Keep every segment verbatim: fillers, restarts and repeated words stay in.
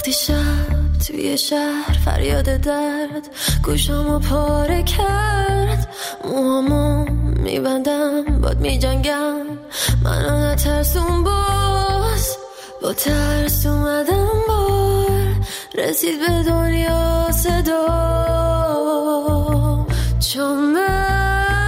وقتی شب توی شهر فریاد درد گوشامو پاره کرد، موهامو میبندم باد میجنگم، منو نترسون باز، با ترس اومدم بار، رسید به دنیا صدا، چون من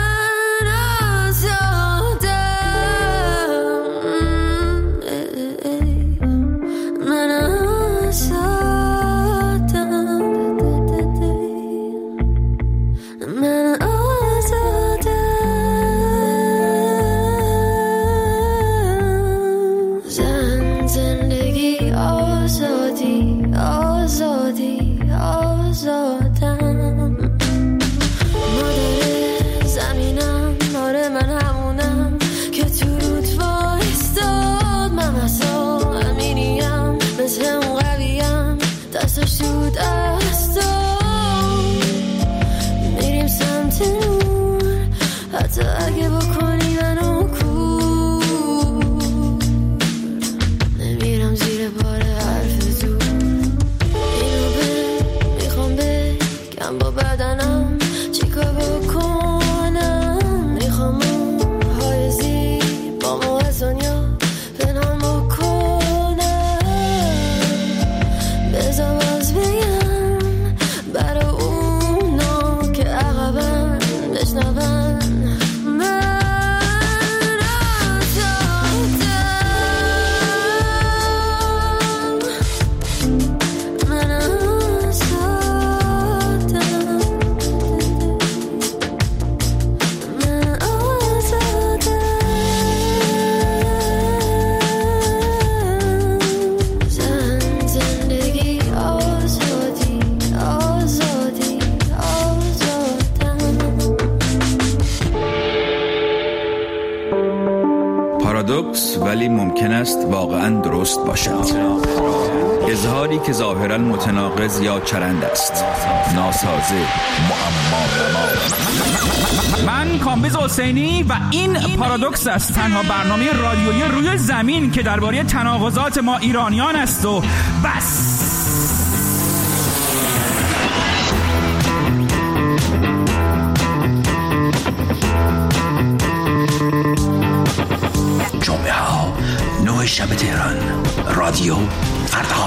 حتی اگه بکنی منو کور، نمیرم زیر بار حرف دور، اینو به میخوام بگم با بدنم چیکار بکنم، میخوام موهای زیبامو از دنیا پنهان بکنم، بذار باز بگم برای اونا که عقبم بشنون. پارادوکس ولی ممکن است واقعا درست باشد. اظهاری که ظاهرا متناقض یا چرند است، ناسازه، معما. من کامبیز حسینی و این پارادوکس است، تنها برنامه رادیویی روی زمین که درباره تناقضات ما ایرانیان است و بس. جمعه ها نه شب تهران، رادیو فردا.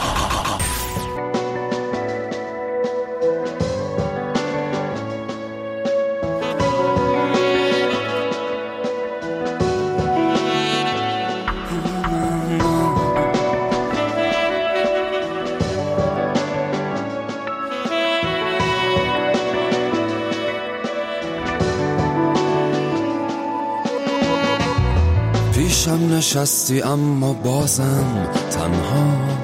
پیشم نشستی اما بازم تنهام،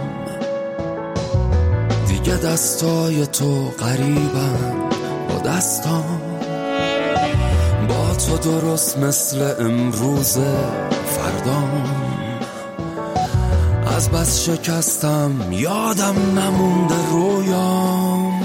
دیگه دستای تو قریبن با دستام، با تو درست مثل امروز فردام، از بس شکستم یادم نمونده رویام،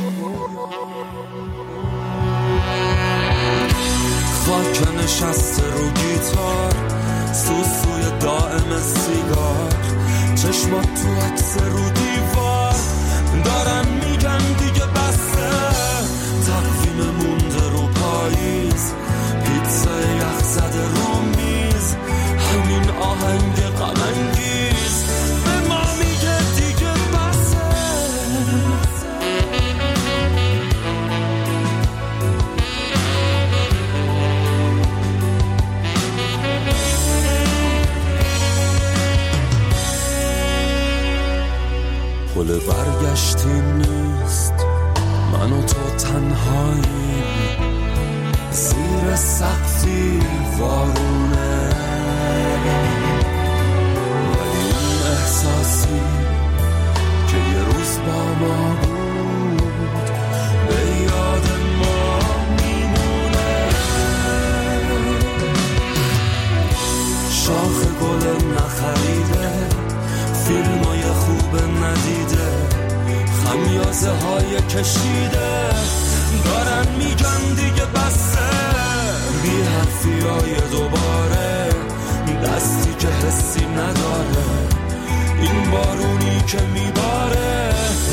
خاک نشسته رو گیتار، سوسوی دائم سیگار، چشمات تو عکس رو دیوار، دارن میگن دیگه بسته، تقویم مونده رو پاییز، پیتزا یخ زده رو میز، همین آهنگ غم انگیز به ما میگه دیگه بسه. پل برگشتی نیست، من و تو تنهاییم، زیر سقفی وارونه، ولی اون احساسی که یه روز با ما بود به یاد ما میمونه. شاخ گل نخریده، فیلمای خوب ندیده، خمیازه های کشیده، دارن میگن دیگه بسه، بی حرفی های دوباره، دستی که حسی نداره، این بارونی که میباره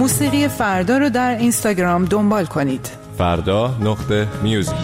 موسیقی فردا رو در اینستاگرام دنبال کنید. فردا نقطه میوزیک.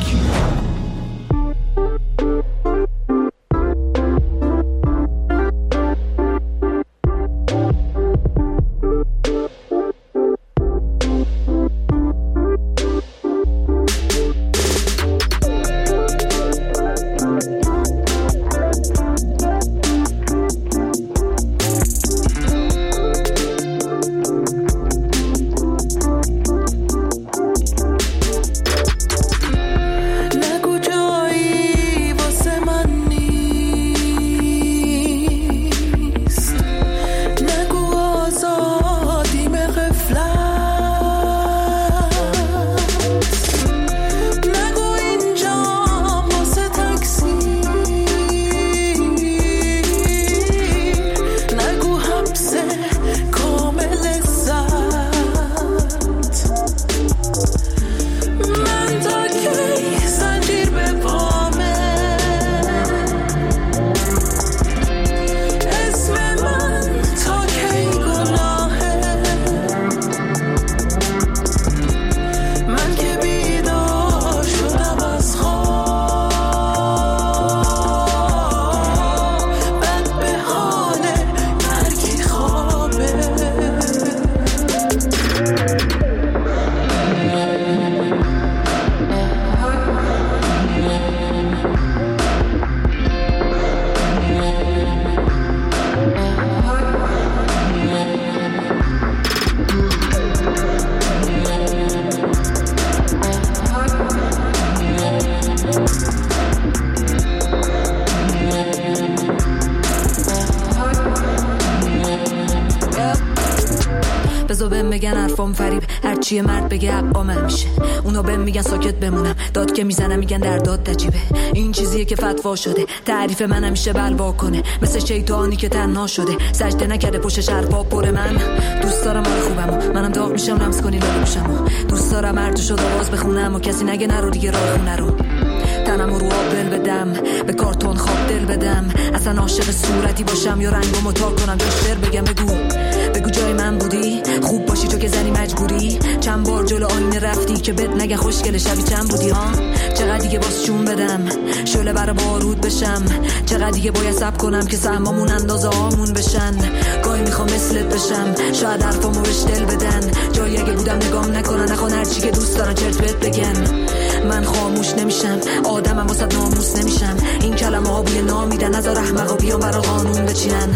بگن حرفام فریب، هرچی مرد بگه عقامم میشه. اونا بهم میگن ساکت بمونم، داد که میزنم میگن در داد نجیبه. این چیزیه که فتوا شده، تعریف من همیشه بلوا کنه. مثل شیطانی که تنها شده، سجده نکرده پشتش حرفا پر. من دوست دارم حال خوبمو، منم داغ میشم لمس کنی لالو میشم. دوست دارم هر تو شد آواز بخونم و کسی نگه نرو دیگه راه خونه رو. تنم رو آب دل بدم، به کارتون خواب دل بدم. اصلا عاشق صورتی باشم یا رنگمو تا کنم، جاش دل بگم بگو بگو جای من بودی، خوب باشی تو که زنی مجبوری. چند بار جلو آینه رفتی که بد نگه خوشگل شبی چند بودی ها. چقدر دیگه باز چون بدم شعله برا بارود بشم، چقدر دیگه باید صبر کنم که سهمامون اندازه هامون بشن. گاهی میخوام مثلت بشم، شاید حرفامو بهش دل بدن. جایی اگه بودم نگام نکنن، نخوان هرچی که دوست دارن چرت بهت بگن. من خاموش نمیشم، آدمم واسه ناموس نمیشم. این کلمه ها بوی نامیدن، نذار احمقا بیان برا قانون بچینن.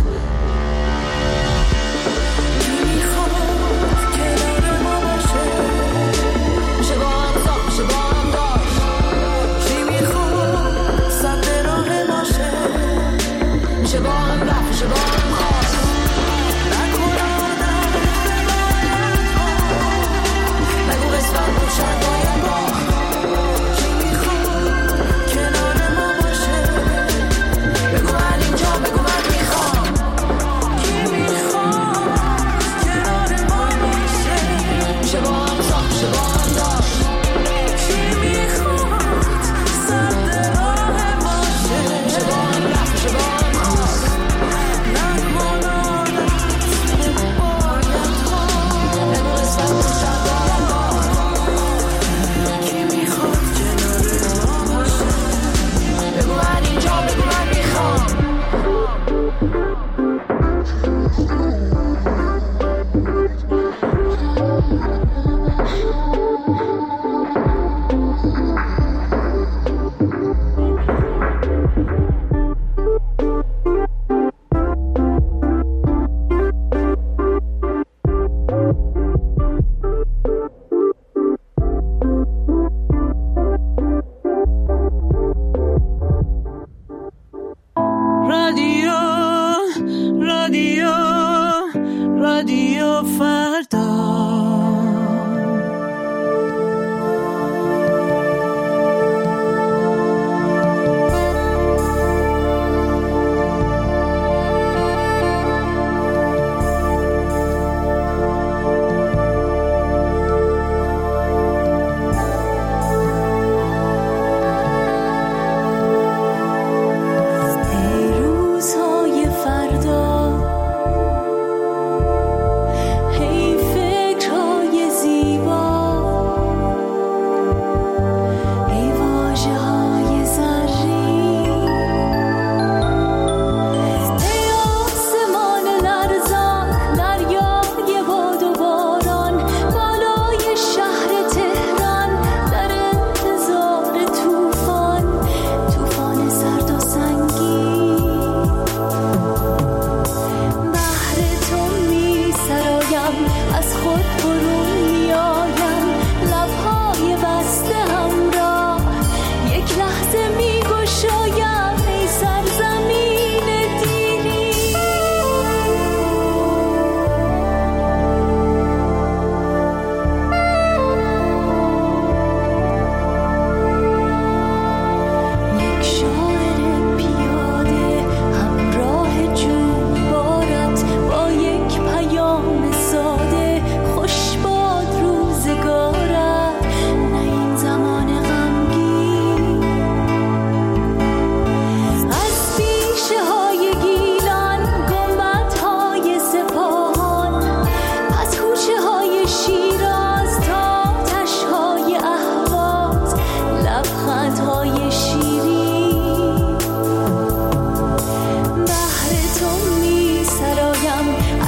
Hey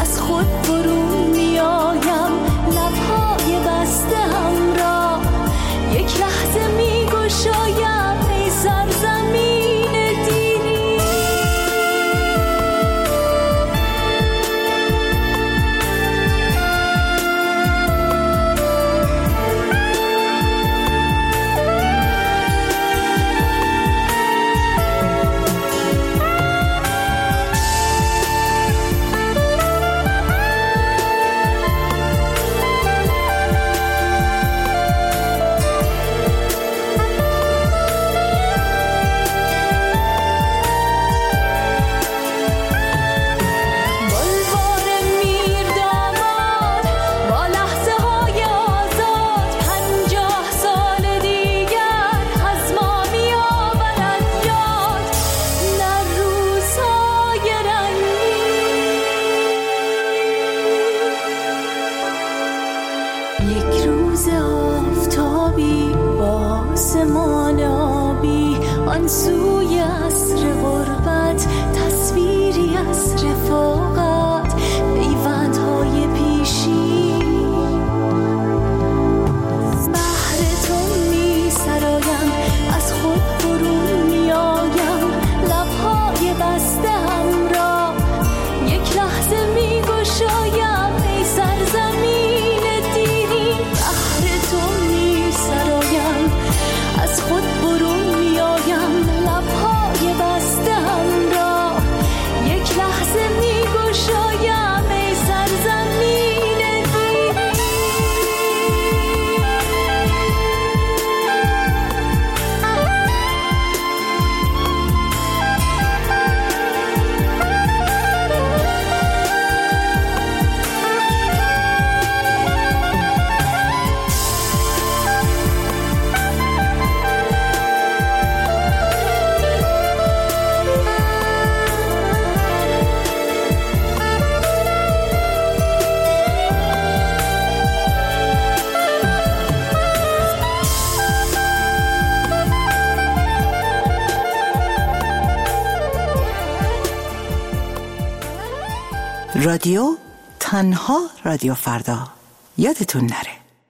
از خود برون میایم، لبهای بسته هم را یک لحظه میگشایم ای سرزمین دیری. سوی عصر غربت تصویری از رفاقت، پیوندهای پیشی بهر تو می سرایم، از خود برون میایم، لبهای بسته هم را یک لحظه می گشایم ای سرزمین دیری. بهر تو می سرایم، از خود برون میایم، لبهای بسته هم را یک لحظه میگشایم ای سرزمین دیری. رادیو تنها رادیو فردا، یادتون نره.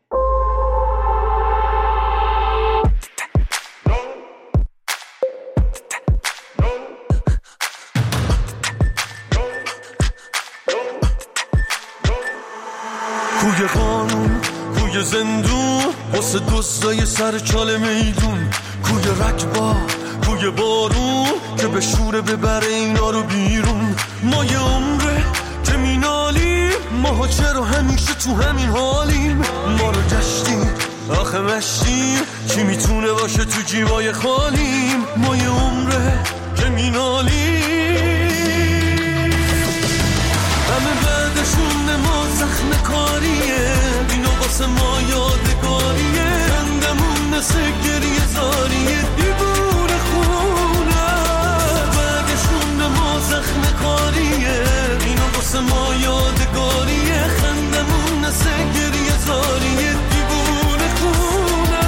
کوی قانون، کوی زندون، واسه دزدای سر چاله میدون، کوی رکبا، کوی بارون که به شوره ببره اینا رو بیرون. ما یه عمره که مینالیم، ماها چرا همیشه تو همین حالیم؟ ما رو گشتیم آخه مشتیم، کی میتونه باشه تو جیبای خالیم؟ ما یه عمره که مینالیم، همه بعدشون ما زخم کاریه، اینا واسه ما یادگاریه، خندمون نسه گریه زاریه، دیوونه خونه بعدشون ما زخم کاریه، اینا واسه ما یادگاریه، خندمون نسه گریه زاریه، دیوونه خونه.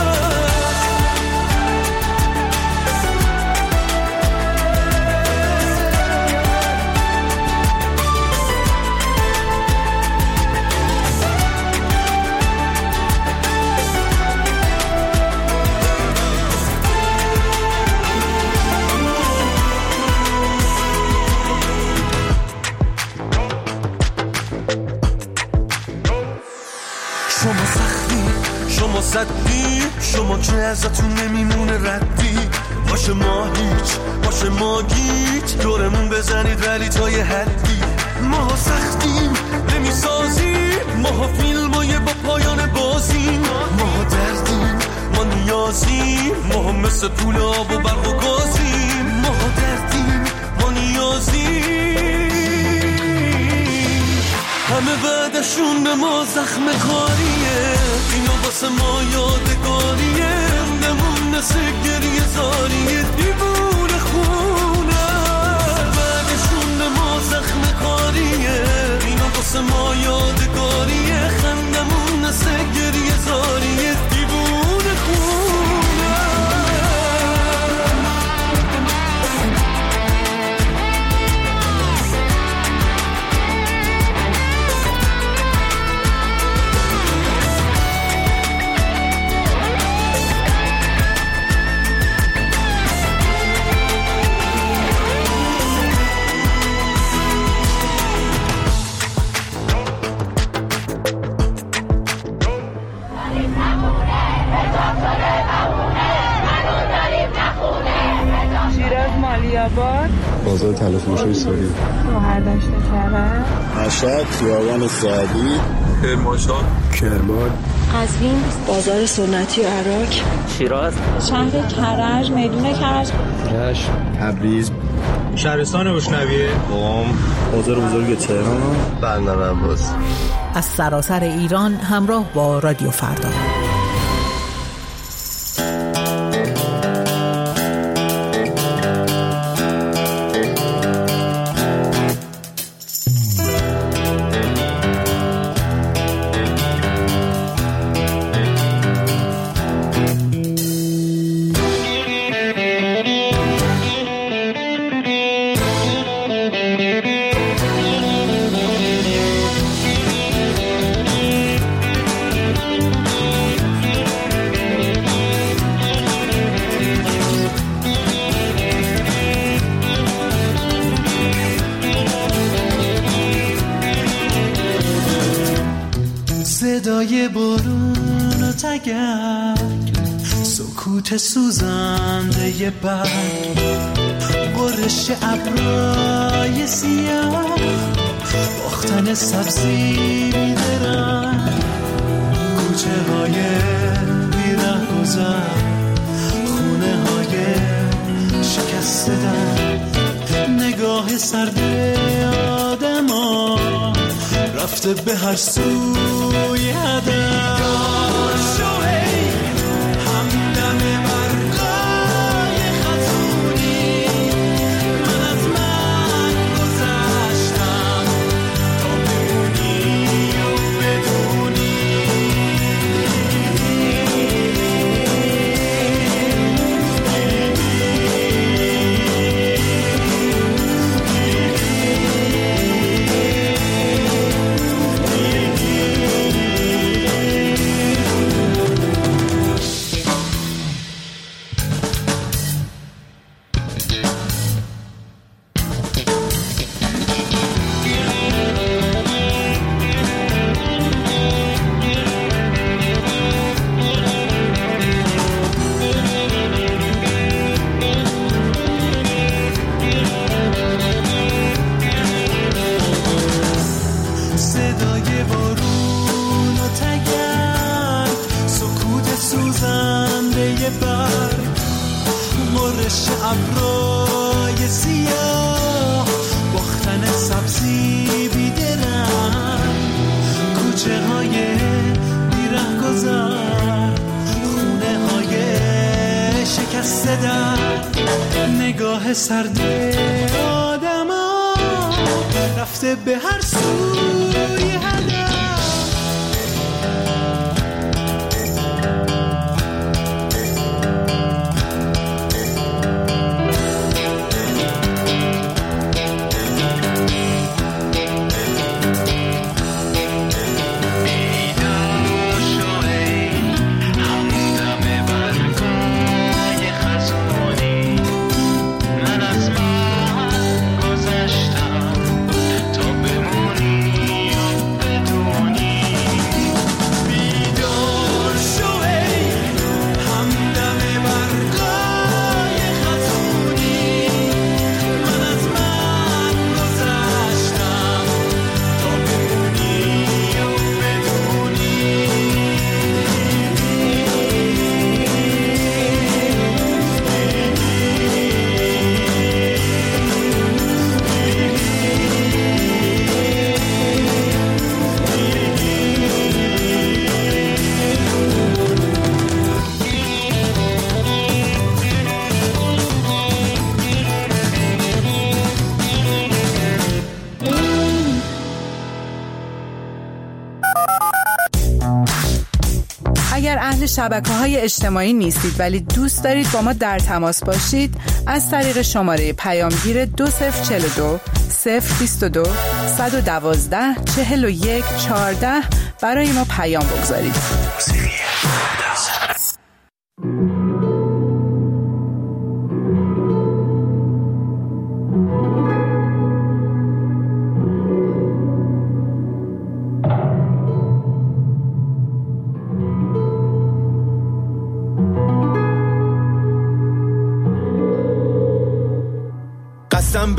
شما سختی، شما صدی، شما که ازتون نمیمونه ردی، باشه ما هیچ، باشه ما گیج، دورمون بزنید ولی تا یه حدی. ما سختیم نمیسازیم، ما فیلمای با پایان بازیم، ما دردیم، ما نیازیم، ما مثل پول آب و برق و گازیم، ما دردیم، ما نیازیم، همه بعدشون ما زخم کاریه، اینا واسه ما یادگاریه، خندمون نسه گریه زاریه، دیوونه خونه بعدشون ما زخم کاریه، اینا واسه ما یادگاریه، خندمون نسه گریه زاریه، دیوونه خونه. بازار طلافروشی سوری. گوهر داشته کرد. مشهد خیابان سعدی. کرمانشاه. کرمان. قزوین بازار سنتی عراق. شیراز. شهر کرج میدون کرج. رشت. تبریز. شهرستان روشنویه. قم. بازار بزرگ تهران. بندر عباس. از سراسر ایران همراه با رادیو فردا. صدای بارون و تگرگ، سکوت سوزنده برگ، قرش ابرای سیاه، باختن سبزی بیدرنگ، کوچه های بیره گذر، خونه های شکسته در، نگاه سرد آدم ها رفته به هر سوی هدف. شوهی همدم برگای خزونی، من از من گذشتم تا بمونی و بدونی. ابرای سیاه، باختن سبزی بیدرنگ، کوچه های بیره گذر، خونه های شکسته در، نگاه سرد آدم ها رفته به هر سوی هدف. شبکه‌های اجتماعی نیستید ولی دوست دارید با ما در تماس باشید، از طریق شماره پیامگیر دو صفر چهل و دو صفر بیست و دو صد و دوازده چهل و یک چهارده برای ما پیام بگذارید. قسم به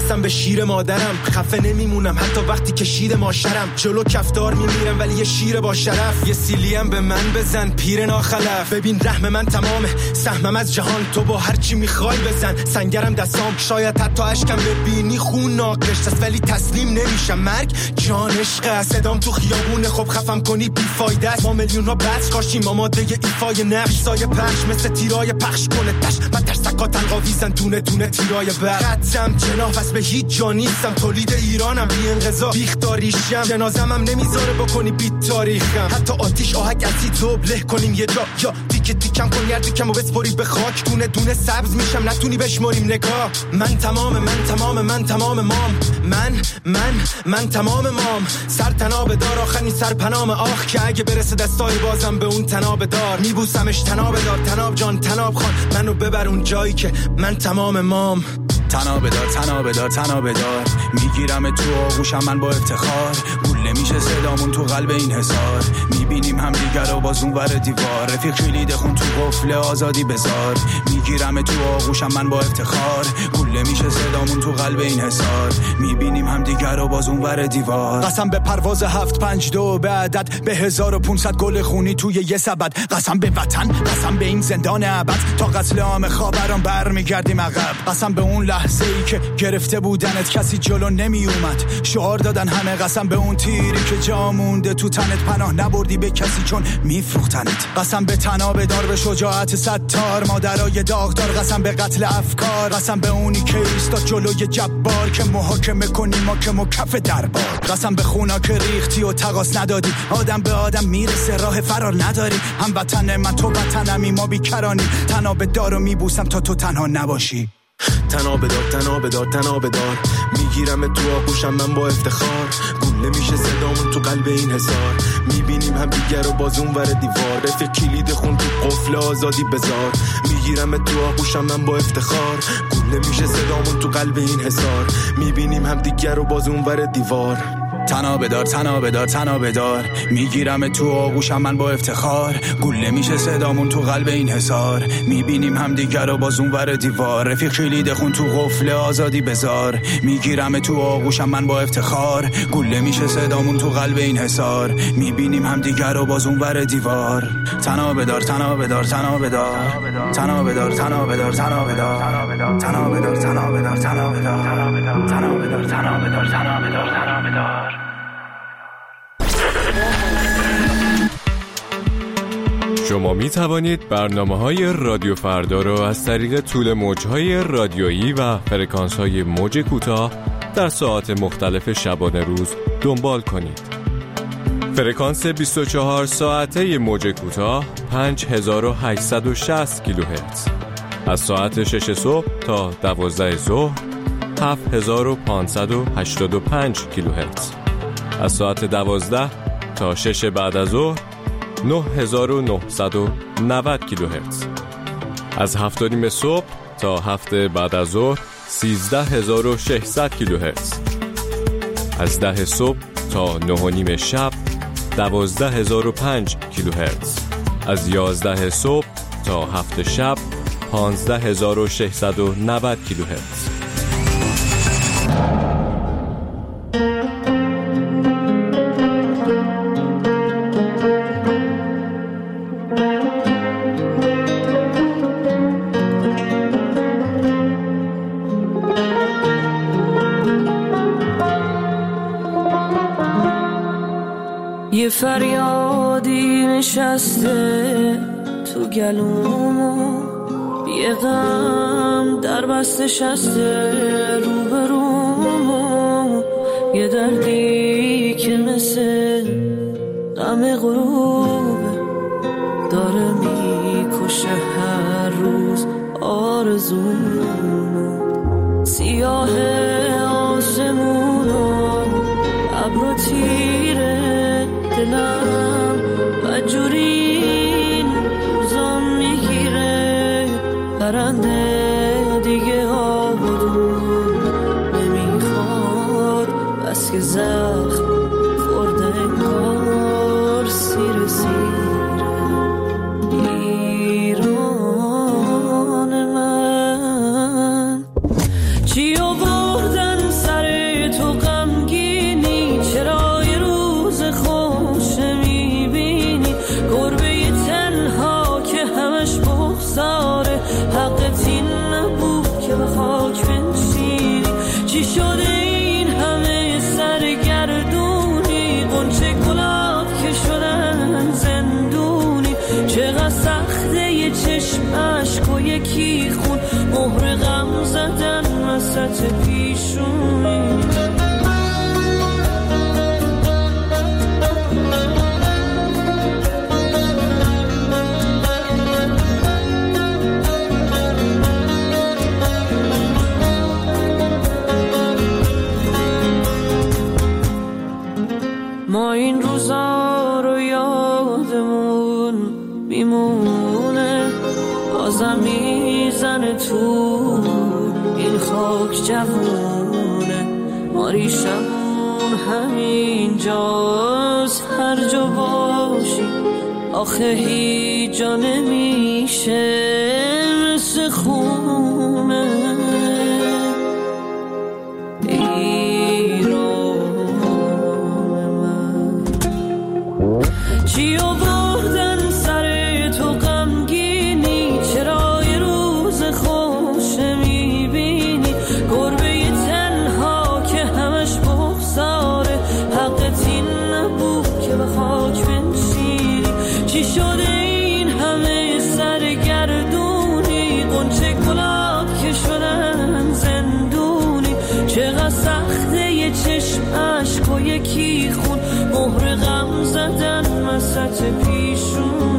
وصلم به شیر مادرم، خفه نمیمونم حتی وقتی که شیر ماشرم، جلو کفدار میمیرم ولی یه شیر با شرف. یه سیلیم به من بزن پیر ناخلف، ببین رحم من تمامه سهمم از جهان، تو با هر چی میخوای بزن سنگرم دستام، شاید حتی اشکم ببینی خون ناقش است ولی تسلیم نمیشم، مرگ جان عشق صدام تو خیابونه، خب خفم کنی بیفایده است، ما میلیون ها بس کاشیم آماده ایفای نقش، سایه پخش مثل تیرای پخش کنه تش، من در سکاتن قاویزن دونه دونه تیرای بر خطم جناح واسه به هیچ جا نیستم، تولید ایرانم بی انقضا بیختاریشم، جنازم هم نمیذاره بکنی بیت تاریخم، حتی آتیش آهک ازی دوبله کنیم یه جا، یا تیکه تیکم کن یردیکم و بسپری به خاک، دونه دونه سبز میشم نتونی بشماریم نگاه، من تمام من تمام من تمام مام، من من من تمام مام، سر تناب دار آخرین سر پنام آخ، که اگه برسه دستای بازم به اون تناب دار، میبوسمش تناب دار تناب جان تناب خان، منو ببر اون جایی که من تمام مام، تناب دار تناب دار تناب دار، میگیرم تو آغوشم من با افتخار، گوله میشه صدامون تو قلب این حصار، میبینیم هم دیگر رو باز اون ور دیوار، رفیق کلید خون تو قفل آزادی بزار، میگیرم تو آغوشم من با افتخار، گوله میشه صدامون تو قلب این حصار، میبینیم هم دیگر رو باز اون ور دیوار، قسم به پرواز هفت پنج دو به عدد، به هزار و پونصد گل خونی توی یه سبد، قسم به وطن قسم به این زندان ابد، تا قتل عام خاوران برمیگردیم عقب، قسم به اون لحظه ای که گرفته بودنت کسی جلو نمی اومد، شعار دادن همه، قسم به اون تیری که جا مونده تو تنت، پناه نبردی به کسی چون میفروختنت، قسم به تناب دار به شجاعت ستار، مادرای داغدار، قسم به قتل افکار، قسم به اونی که ایستاد جلوی جبار که محاکمه کنی ما که مکف دربار، قسم به خونا که ریختی و تقاس ندادی، آدم به آدم میرسه راه فرار نداری، هم وطن من تو وطنمی ما بیکرانی، تناب دارو میبوسم تا تو تنها نباشی، تناب دار تناب دار تناب دار، میگیرم تو آغوشم من با افتخار، گوله میشه صدامون تو قلب این حصار، میبینیم هم دیگر رو باز اون ور دیوار، رفیق کلید خون تو قفل آزادی بزار، میگیرم تو آغوشم من با افتخار، گوله میشه صدامون تو قلب این حصار، میبینیم هم دیگر رو باز اون ور دیوار، تناب دار تناب دار تناب دار، میگیرم تو آغوشم من با افتخار، گوله میشه صدامون تو قلب این حصار، میبینیم هم دیگر رو باز اون ور دیوار، رفیق کلید خون تو قفل آزادی بزار، میگیرم تو آغوشم من با افتخار، گوله میشه صدامون تو قلب این حصار، میبینیم هم دیگر رو باز اون ور دیوار، تناب دار تناب دار تناب دار تناب دار تناب دار تناب دار تناب دار تناب دار تناب دار تناب دار تناب دار تناب دار تناب دار. شما می توانید برنامه‌های رادیو فردا را از طریق طول موج‌های رادیویی و فرکانس‌های موج کوتاه در ساعات مختلف شبانه روز دنبال کنید. فرکانس بیست و چهار ساعته موج کوتاه پنج هزار و هشتصد و شصت کیلوهرتز، از ساعت شش صبح تا دوازده ظهر هفت هزار و پانصد و هشتاد و پنج کیلوهرتز، از ساعت دوازده تا شش بعد از ظهر نه هزار و نهصد و نود کیلوهرتز، از هفت و نیم صبح تا هفت بعد از ظهر سیزده هزار و ششصد کیلوهرتز، از ده صبح تا نه و نیم شب دوازده هزار و پنج کیلوهرتز، از یازده صبح تا هفت شب پانزده هزار و ششصد و نود کیلوهرتز. یه فریادی نشسته تو گلومو، یه غم در بست شسته روبرومو، یه دردی که مثل غم غروبه داره میکشه هر روز آرزومو، سیاه آسمونو ابرو تیره دلم بدجورین روزام میگیره، پرنده دیگه آبادون نمیخواد، بس که زخم خورده انگار سیر سیره. ایران من چی آوردن یکی خون مهر غم زدن وسط پیشونی ما این روزا رو یادمون میمونه بازم میزنه تو این خاک جوونه ما ریشمون همین جاست هر جا باشی آخه هیچ جا نمیشه مثل خونه چی آوردن سر تو غمگینی چرا یه روز خوش میبینی گربه تنها که همش بغضاره حقت این نبود که به خاک بنشینی چی شده این همه سرگردونی قنچه گلاب که شدن زندونی چقدر سخته یه چشم عشق و یکی خون مهر غم زدن وسط پیشون